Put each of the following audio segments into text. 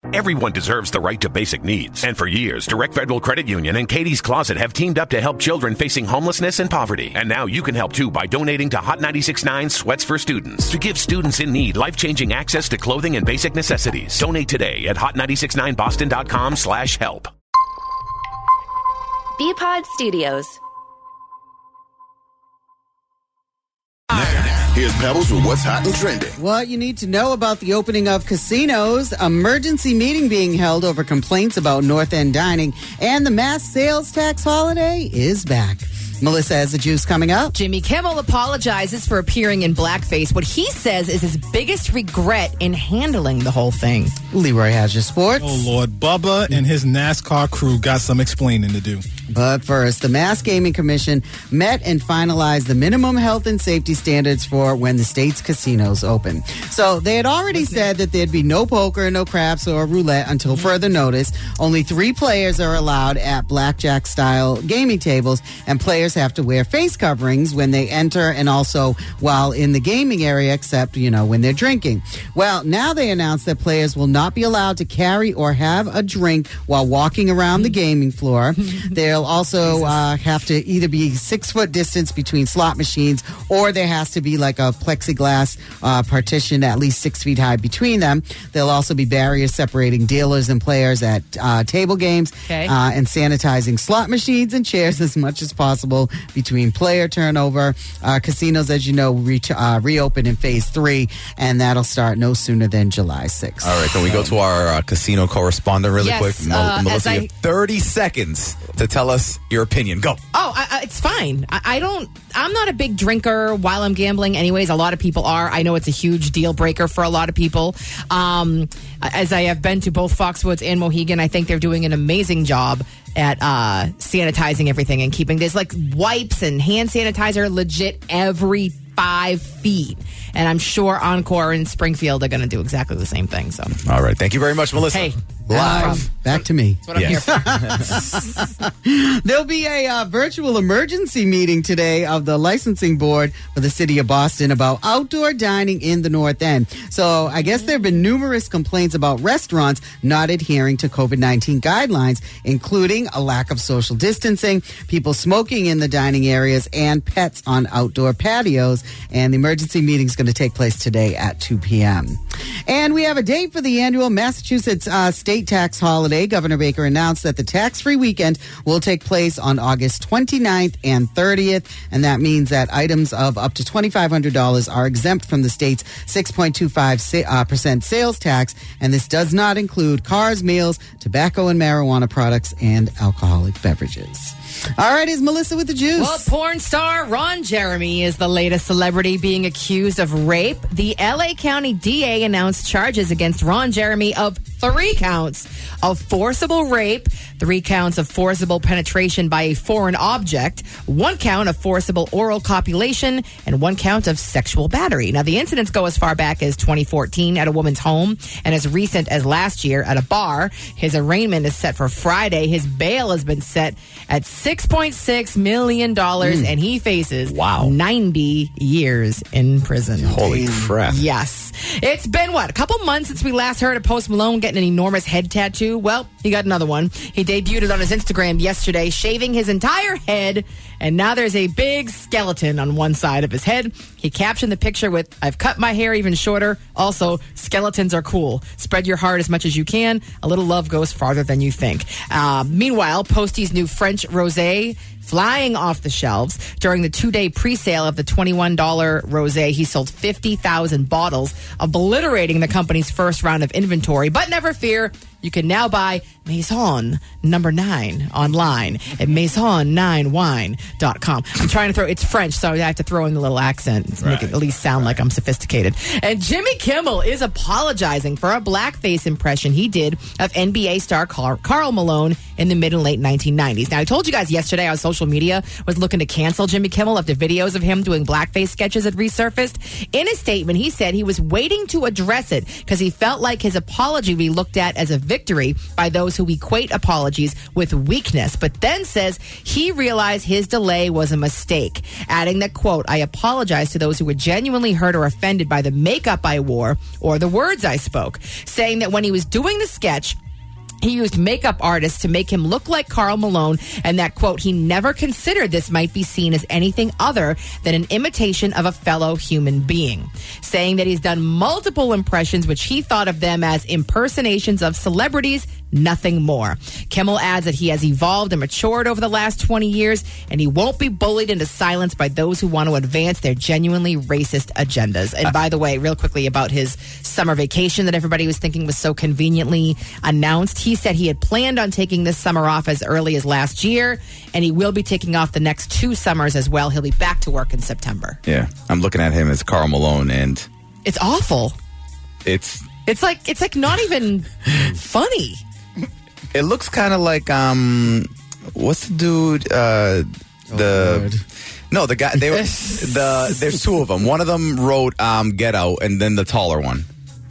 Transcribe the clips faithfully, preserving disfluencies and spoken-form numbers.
Everyone deserves the right to basic needs. And for years, Direct Federal Credit Union and Katie's Closet have teamed up to help children facing homelessness and poverty. And now you can help too by donating to Hot ninety-six point nine Sweats for Students to give students in need life-changing access to clothing and basic necessities. Donate today at hot nine six nine boston dot com slash help. B-Pod Studios. Here's Pebbles with what's hot and trending. What you need to know about the opening of casinos, emergency meeting being held over complaints about North End dining, and the mass sales tax holiday is back. Melissa has the juice coming up. Jimmy Kimmel apologizes for appearing in blackface. What he says is his biggest regret in handling the whole thing. Leroy has your sports. Oh, Lord. Bubba and his NASCAR crew got some explaining to do. But first, the Mass Gaming Commission met and finalized the minimum health and safety standards for when the state's casinos open. So they had already said that there'd be no poker, no craps, or roulette until further notice. Only three players are allowed at blackjack-style gaming tables, and players have to wear face coverings when they enter and also while in the gaming area, except, you know, when they're drinking. Well, now they announced that players will not be allowed to carry or have a drink while walking around the gaming floor. They'll also uh, have to either be six foot distance between slot machines, or there has to be like a plexiglass uh, partition at least six feet high between them. There'll also be barriers separating dealers and players at uh, table games, okay. uh, and sanitizing slot machines and chairs as much as possible between player turnover. Uh, casinos, as you know, re- uh, reopen in phase three, and that'll start no sooner than July sixth. All right, can we go to our uh, casino correspondent really yes, quick? Mel- uh, Melissa, I, you have thirty seconds to tell us your opinion. Go. Oh, I, I, it's fine. I, I don't, I'm not a big drinker while I'm gambling anyways. A lot of people are. I know it's a huge deal breaker for a lot of people. Um, as I have been to both Foxwoods and Mohegan, I think they're doing an amazing job at uh, sanitizing everything and keeping this like wipes and hand sanitizer legit every five feet. And I'm sure Encore and Springfield are going to do exactly the same thing. So, all right. Thank you very much, Melissa. Hey, Live. Back to me. That's what I'm Yes. here for. There'll be a uh, virtual emergency meeting today of the licensing board for the city of Boston about outdoor dining in the North End. So I guess there have been numerous complaints about restaurants not adhering to COVID nineteen guidelines, including a lack of social distancing, people smoking in the dining areas, and pets on outdoor patios. And the emergency meeting is going to take place today at two p.m. And we have a date for the annual Massachusetts uh, state tax holiday. Governor Baker announced that the tax-free weekend will take place on August twenty-ninth and thirtieth, and that means that items of up to twenty-five hundred dollars are exempt from the state's six point two five percent sales tax, and this does not include cars, meals, tobacco and marijuana products, and alcoholic beverages. All right, is Melissa with the juice? Well, porn star Ron Jeremy is the latest celebrity being accused of rape. The L A County D A announced charges against Ron Jeremy of three counts of forcible rape, three counts of forcible penetration by a foreign object, one count of forcible oral copulation, and one count of sexual battery. Now, the incidents go as far back as twenty fourteen at a woman's home and as recent as last year at a bar. His arraignment is set for Friday. His bail has been set at six point six million dollars, mm. and he faces wow. ninety years in prison. Holy crap. Yes. It's been, what, a couple months since we last heard of Post Malone getting an enormous head tattoo? Well, he got another one. He debuted it on his Instagram yesterday, shaving his entire head, and now there's a big skeleton on one side of his head. He captioned the picture with, "I've cut my hair even shorter. Also, skeletons are cool. Spread your heart as much as you can. A little love goes farther than you think." Uh, meanwhile, Posty's new French rosé flying off the shelves. During the two-day pre-sale of the twenty-one dollars rosé, he sold fifty thousand bottles, obliterating the company's first round of inventory. But never fear, you can now buy Maison number nine online at maison nine wine dot com. I'm trying to throw, it's French, so I have to throw in a little accent to make it at least sound like I'm sophisticated. And Jimmy Kimmel is apologizing for a blackface impression he did of N B A star Karl Malone in the mid and late nineteen nineties. Now, I told you guys yesterday on social social media was looking to cancel Jimmy Kimmel after videos of him doing blackface sketches had resurfaced. In a statement, he said he was waiting to address it because he felt like his apology would be looked at as a victory by those who equate apologies with weakness, but then says he realized his delay was a mistake, adding that, quote, I apologize to those who were genuinely hurt or offended by the makeup I wore or the words I spoke, saying that when he was doing the sketch, he used makeup artists to make him look like Karl Malone, and that, quote, he never considered this might be seen as anything other than an imitation of a fellow human being, saying that he's done multiple impressions, which he thought of them as impersonations of celebrities, nothing more. Kimmel adds that he has evolved and matured over the last twenty years, and he won't be bullied into silence by those who want to advance their genuinely racist agendas. And by the way, real quickly about his summer vacation that everybody was thinking was so conveniently announced, he said he had planned on taking this summer off as early as last year, and he will be taking off the next two summers as well. He'll be back to work in September. Yeah, I'm looking at him as Karl Malone, and it's awful. It's it's like it's like not even funny. It looks kind of like um, what's the dude? Uh, the oh, no, the guy. They were the. There's two of them. One of them wrote um, Get Out, and then the taller one.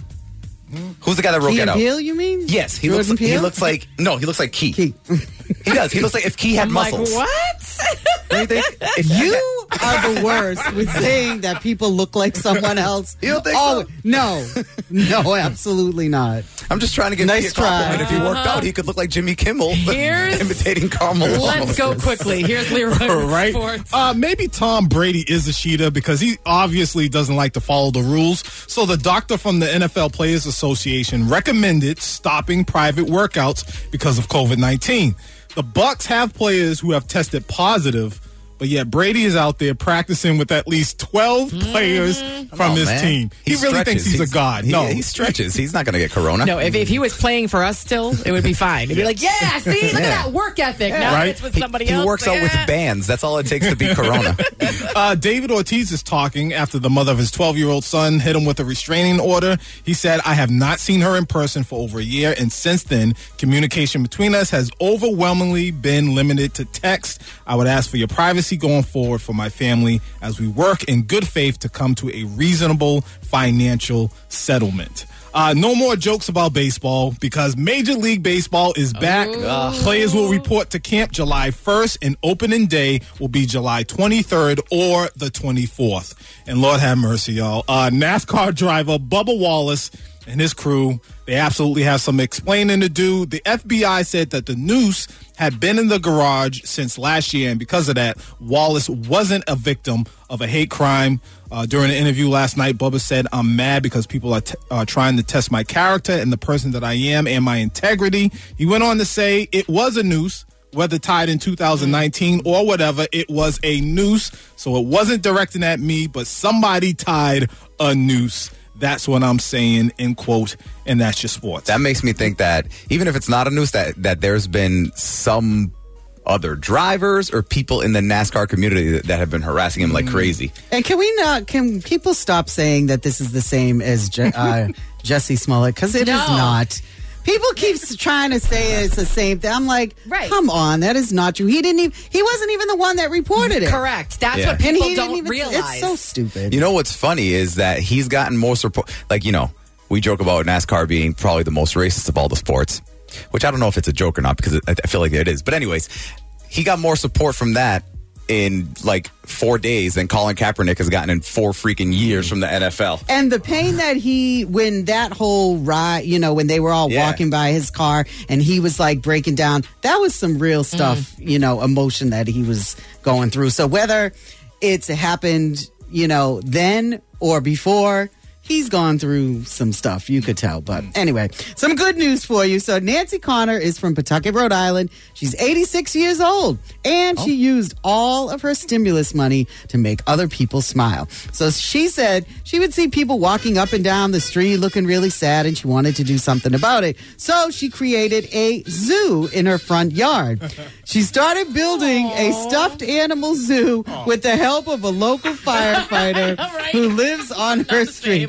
Who's the guy that wrote Key Get and Out? Peele, you mean? Yes, he Jordan looks. He Peele? looks like no. He looks like Key. Key. He does. He looks like if Key had I'm muscles. like, what? Don't you think? If You are the worst with saying that people look like someone else. You don't think oh, so? No. No, absolutely not. I'm just trying to give Nice Key a compliment. try. If he worked out, he could look like Jimmy Kimmel Here's- imitating Karl Malone. Let's go quickly. Here's Leroy with right? sports. Uh, maybe Tom Brady is a cheater because he obviously doesn't like to follow the rules. So the doctor from the N F L Players Association recommended stopping private workouts because of COVID nineteen. The Bucs have players who have tested positive, but yet Brady is out there practicing with at least twelve players from on, his man. team. He, really stretches. thinks he's, a god. He, No, he stretches. He's not going to get corona. No, if, if he was playing for us still, it would be fine. He'd be like, yeah, see, look Yeah. at that work ethic. Now right? it's with He, somebody he else. works out with Yeah. bands. That's all it takes to beat corona. Uh, David Ortiz is talking after the mother of his twelve-year-old son hit him with a restraining order. He said, I have not seen her in person for over a year, and since then, communication between us has overwhelmingly been limited to text. I would ask for your privacy going forward for my family as we work in good faith to come to a reasonable financial settlement. Uh, no more jokes about baseball because Major League Baseball is back. Uh, players will report to camp July first, and opening day will be July twenty-third or the twenty-fourth. And Lord have mercy, y'all. Uh, NASCAR driver Bubba Wallace and his crew, they absolutely have some explaining to do. The F B I said that the noose had been in the garage since last year, and because of that, Wallace wasn't a victim of a hate crime. Uh, during an interview last night, Bubba said, I'm mad because people are t- uh, trying to test my character and the person that I am and my integrity. He went on to say it was a noose, whether tied in two thousand nineteen or whatever, it was a noose. So it wasn't directing at me, but somebody tied a noose. That's what I'm saying, end quote, and that's your sports. That makes me think that even if it's not a noose, that, that there's been some other drivers or people in the NASCAR community that, that have been harassing him like crazy. And can we not, can people stop saying that this is the same as Je- uh, Jesse Smollett? Because it No. is not. People keep s- trying to say it's the same thing. I'm like, Right. come on, that is not true. He didn't even, he wasn't even the one that reported it. Correct. That's Yeah. what And people he don't didn't even, realize. it's so stupid. You know what's funny is that he's gotten more support. Like, you know, we joke about NASCAR being probably the most racist of all the sports, which I don't know if it's a joke or not because it, I feel like it is. But anyways, he got more support from that in like four days than Colin Kaepernick has gotten in four freaking years from the N F L. And the pain that he, when that whole ride, you know, when they were all Yeah. walking by his car and he was like breaking down, that was some real stuff, Mm. you know, emotion that he was going through. So whether it's happened, you know, then or before, he's gone through some stuff, you could tell. But anyway, some good news for you. So Nancy Connor is from Pawtucket, Rhode Island. She's eighty-six years old, and she used all of her stimulus money to make other people smile. So she said she would see people walking up and down the street looking really sad, and she wanted to do something about it. So she created a zoo in her front yard. She started building a stuffed animal zoo with the help of a local firefighter Right. who lives on her street.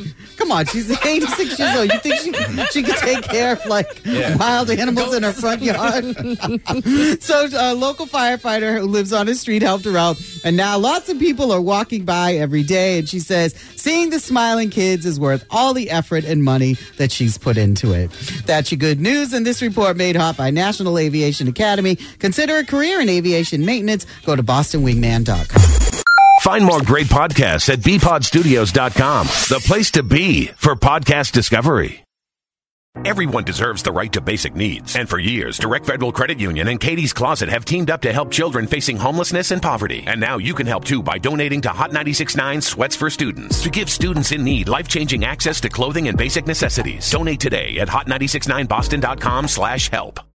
Come on, she's eighty-six years old. You think she, she could take care of, like, Yeah. wild animals in her front yard? So a local firefighter who lives on his street helped her out. And now lots of people are walking by every day. And she says, seeing the smiling kids is worth all the effort and money that she's put into it. That's your good news. And this report made hot by National Aviation Academy. Consider a career in aviation maintenance. Go to boston wingman dot com. Find more great podcasts at b pod studios dot com, the place to be for podcast discovery. Everyone deserves the right to basic needs. And for years, Direct Federal Credit Union and Katie's Closet have teamed up to help children facing homelessness and poverty. And now you can help too by donating to Hot ninety-six point nine Sweats for Students to give students in need life-changing access to clothing and basic necessities. Donate today at hot nine six nine boston dot com slash help.